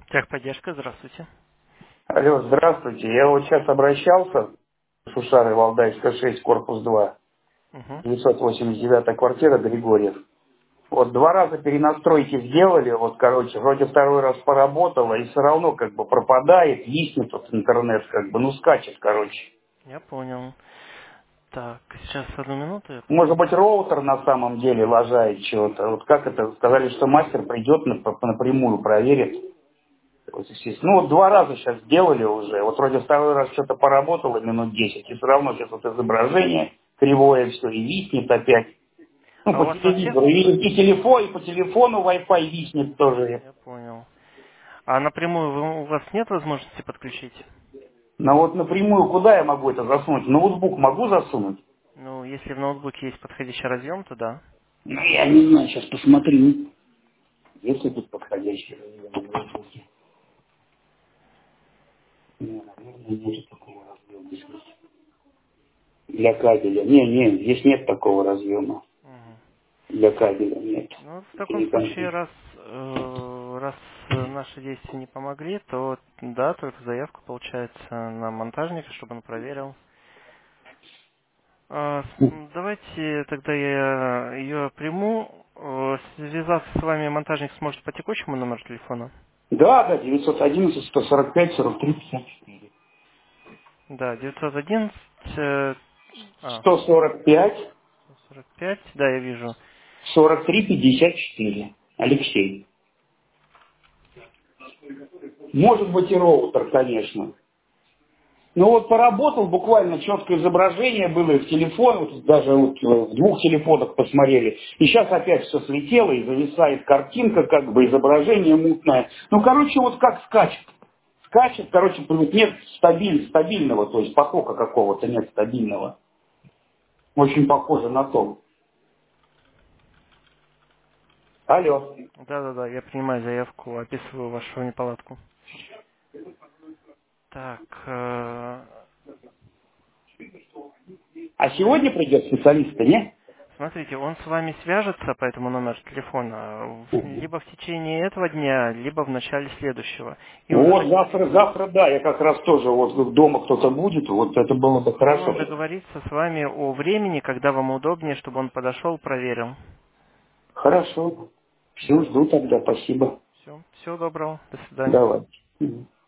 Техподдержка, здравствуйте. Алло, здравствуйте. Я вот сейчас обращался, Шушары, Валдайская 6, корпус 2, Угу. 989 квартира, Григорьев. Вот 2 раза перенастройки сделали, вот, короче, вроде 2-й раз поработало, и все равно как бы пропадает, виснет вот интернет, как бы, ну, скачет, короче. Я понял. Так, сейчас одну минуту я Может быть, посмотрю. роутер на самом деле лажает чего-то. Вот как это? Сказали, что мастер придет напрямую, проверит. Вот, естественно. Ну, вот 2 раза сейчас сделали уже. Вот вроде 2-й раз что-то поработало минут 10, и все равно сейчас вот изображение кривое все, и виснет опять. Ну, А у по вас на всех? телевизору. И телефон, и по телефону Wi-Fi виснет тоже. Я понял. А напрямую у вас нет возможности подключить? Но вот напрямую куда я могу это засунуть? Ноутбук могу засунуть? Ну, если в ноутбуке есть подходящий разъем, то да. Ну, я не знаю, сейчас посмотрю. Есть ли тут подходящий разъем в ноутбуке? Не, наверное, нет такого разъема здесь. Для кабеля. Не, здесь нет такого разъема. Мгм. Для кабеля нет. Ну, в Это таком не случае, конфиг. раз наши действия не помогли, то да, только заявку получается на монтажника, чтобы он проверил. Давайте тогда я ее приму. Связаться с вами монтажник сможет по текущему номеру телефона? Да, 911 145 43 54. Да, 911 145 145, да, я вижу. 43 54. Алексей. Может быть и роутер, конечно. Ну вот поработал, буквально четкое изображение было и в телефоне, вот даже вот в 2 телефонах посмотрели. И сейчас опять все слетело, и зависает картинка, как бы изображение мутное. Ну, короче, вот как скачет. Скачет, короче, вот нет стабильного, то есть потока какого-то нет стабильного. Очень похоже на то. Алло. Да-да-да, я принимаю заявку, описываю вашу неполадку. Так, А сегодня придет специалист-то, не? смотрите, он с вами свяжется по этому номеру телефона либо в течение этого дня, либо в начале следующего. И уже Вот договорится. завтра, да, я как раз тоже, вот дома кто-то будет, вот это было бы И хорошо. он договорится с вами о времени, когда вам удобнее, чтобы он подошел, проверил. Хорошо. Все, Да. жду тогда, спасибо. Все. Всего доброго. До свидания. Давай. Мгм.